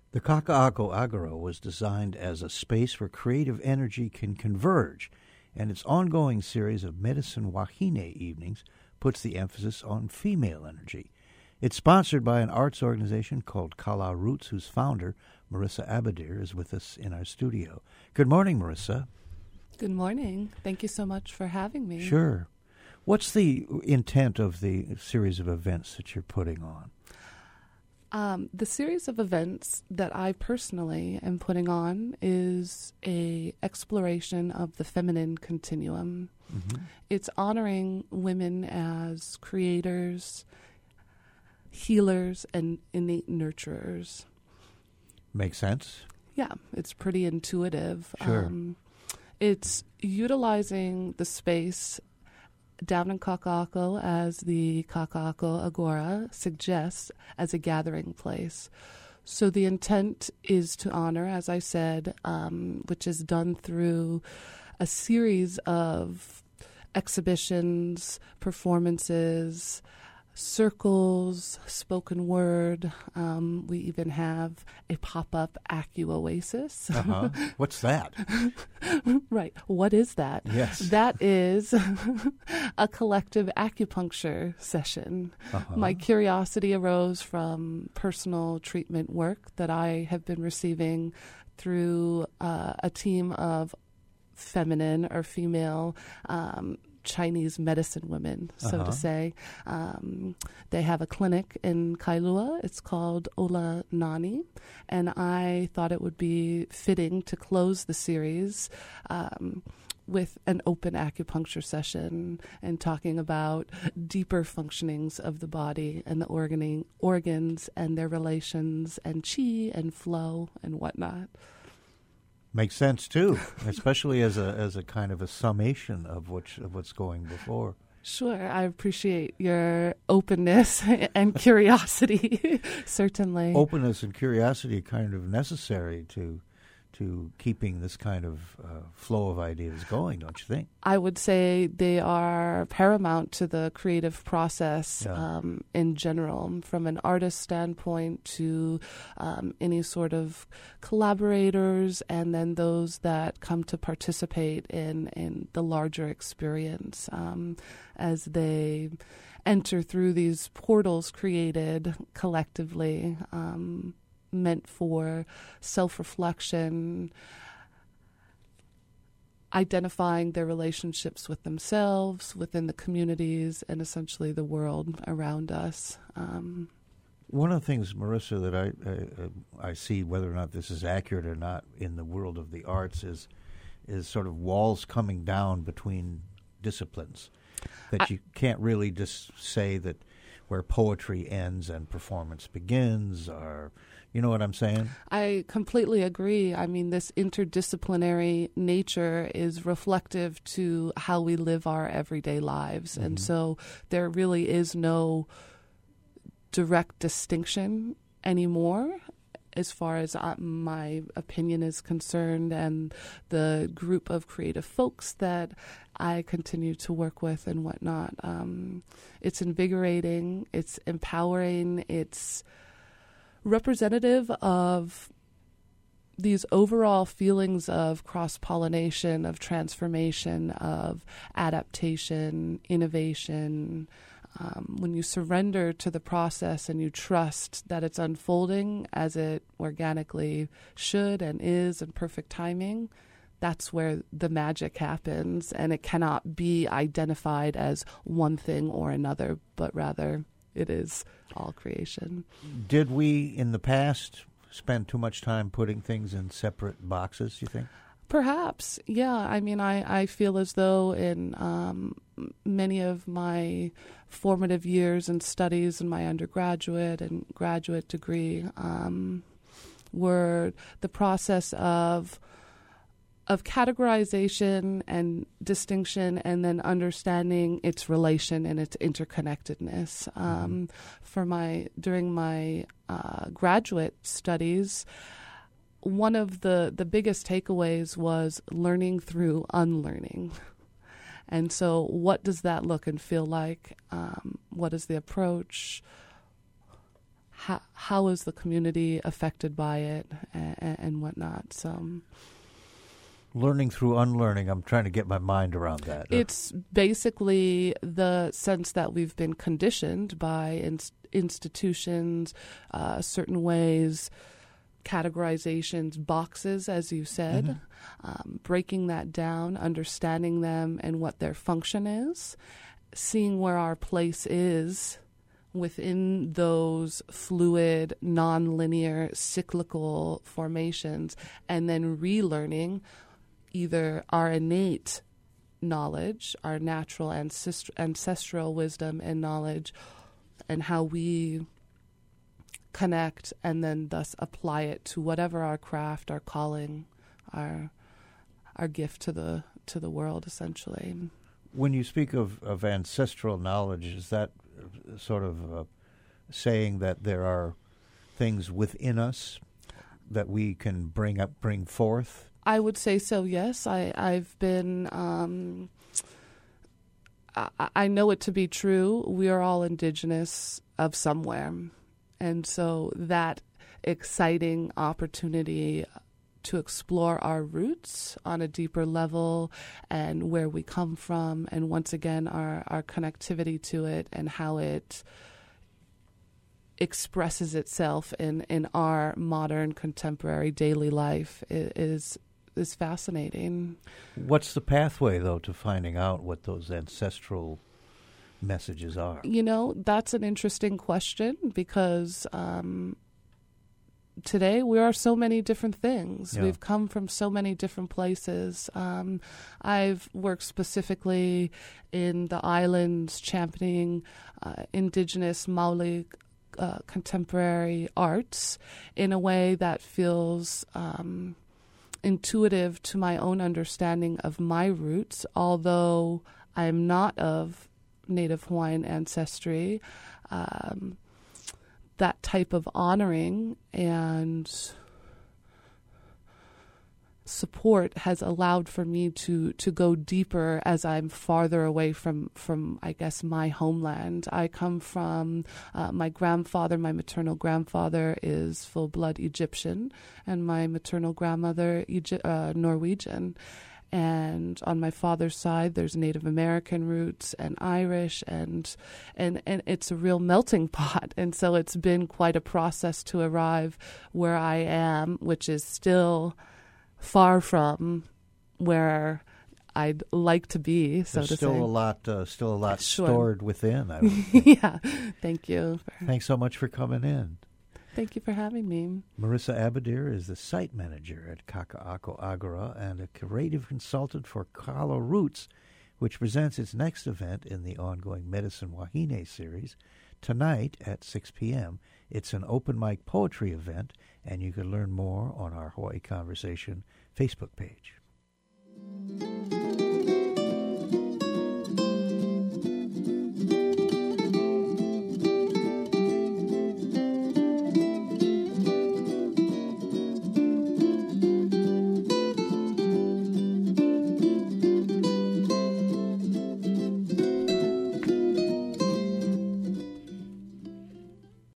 The Kaka'ako Agora was designed as a space where creative energy can converge, and its ongoing series of Medicine Wahine evenings puts the emphasis on female energy. It's sponsored by an arts organization called Kala Roots, whose founder, Marissa Abadir, is with us in our studio. Good morning, Marissa. Good morning. Thank you so much for having me. Sure. What's the intent of the series of events that you're putting on? The series of events that I personally am putting on is a exploration of the feminine continuum. Mm-hmm. It's honoring women as creators, healers, and innate nurturers. Makes sense. Yeah, it's pretty intuitive. Sure. It's utilizing the space down in Kaka'ako, as the Kaka'ako Agora suggests, as a gathering place. So the intent is to honor, as I said, which is done through a series of exhibitions, performances, circles, spoken word. We even have a pop-up Acu-Oasis. Uh-huh. What's that? Right. What is that? Yes. That is a collective acupuncture session. Uh-huh. My curiosity arose from personal treatment work that I have been receiving through a team of feminine or female Chinese medicine women, so to say. They have a clinic in Kailua. It's called Ola Nani, and I thought it would be fitting to close the series with an open acupuncture session and talking about deeper functionings of the body and the organs and their relations and chi and flow and whatnot. Makes sense too, especially as a kind of a summation of what's going before. Sure, I appreciate your openness and curiosity. Certainly, openness and curiosity are kind of necessary to keeping this kind of flow of ideas going, don't you think? I would say they are paramount to the creative process in general, from an artist standpoint to any sort of collaborators, and then those that come to participate in the larger experience as they enter through these portals created collectively, meant for self-reflection, identifying their relationships with themselves, within the communities, and essentially the world around us. One of the things, Marissa, that I see, whether or not this is accurate or not, in the world of the arts is sort of walls coming down between disciplines, that you can't really just say that where poetry ends and performance begins, or you know what I'm saying? I completely agree. I mean, this interdisciplinary nature is reflective to how we live our everyday lives. Mm-hmm. And so there really is no direct distinction anymore as far as my opinion is concerned, and the group of creative folks that I continue to work with and whatnot. It's invigorating, it's empowering, it's representative of these overall feelings of cross-pollination, of transformation, of adaptation, innovation. When you surrender to the process and you trust that it's unfolding as it organically should and is in perfect timing, that's where the magic happens, and it cannot be identified as one thing or another, but rather it is all creation. Did we, in the past, spend too much time putting things in separate boxes, you think? Perhaps, yeah. I mean, I feel as though in many of my formative years and studies in my undergraduate and graduate degree were the process of categorization and distinction, and then understanding its relation and its interconnectedness. During my graduate studies, one of the biggest takeaways was learning through unlearning. And so what does that look and feel like? What is the approach? how is the community affected by it and whatnot. So learning through unlearning, I'm trying to get my mind around that. It's basically the sense that we've been conditioned by institutions, certain ways, categorizations, boxes, as you said, breaking that down, understanding them and what their function is, seeing where our place is within those fluid, non-linear, cyclical formations, and then relearning either our innate knowledge, our natural ancestral wisdom and knowledge, and how we connect and then thus apply it to whatever our craft, our calling, our gift to the world, essentially. When you speak of ancestral knowledge, is that sort of saying that there are things within us that we can bring forth? I would say so, yes. I've been, I know it to be true. We are all indigenous of somewhere. And so that exciting opportunity to explore our roots on a deeper level and where we come from, and once again, our connectivity to it and how it expresses itself in our modern, contemporary daily life is fascinating. What's the pathway, though, to finding out what those ancestral messages are? You know, that's an interesting question because today we are so many different things. Yeah. We've come from so many different places. I've worked specifically in the islands championing indigenous Maoli contemporary arts in a way that feels intuitive to my own understanding of my roots, although I'm not of Native Hawaiian ancestry. That type of honoring and support has allowed for me to go deeper as I'm farther away from I guess, my homeland. I come from my maternal grandfather is full-blood Egyptian, and my maternal grandmother Norwegian. And on my father's side, there's Native American roots and Irish, and it's a real melting pot. And so it's been quite a process to arrive where I am, which is still far from where I'd like to be. So There's to still say. a lot Sure. stored within. I would think. Yeah, thank you. Thanks so much for coming in. Thank you for having me. Marissa Abadir is the site manager at Kaka'ako Agora and a creative consultant for Kalo Roots, which presents its next event in the ongoing Medicine Wahine series tonight at 6 p.m. It's an open mic poetry event, and you can learn more on our Hawaii Conversation Facebook page.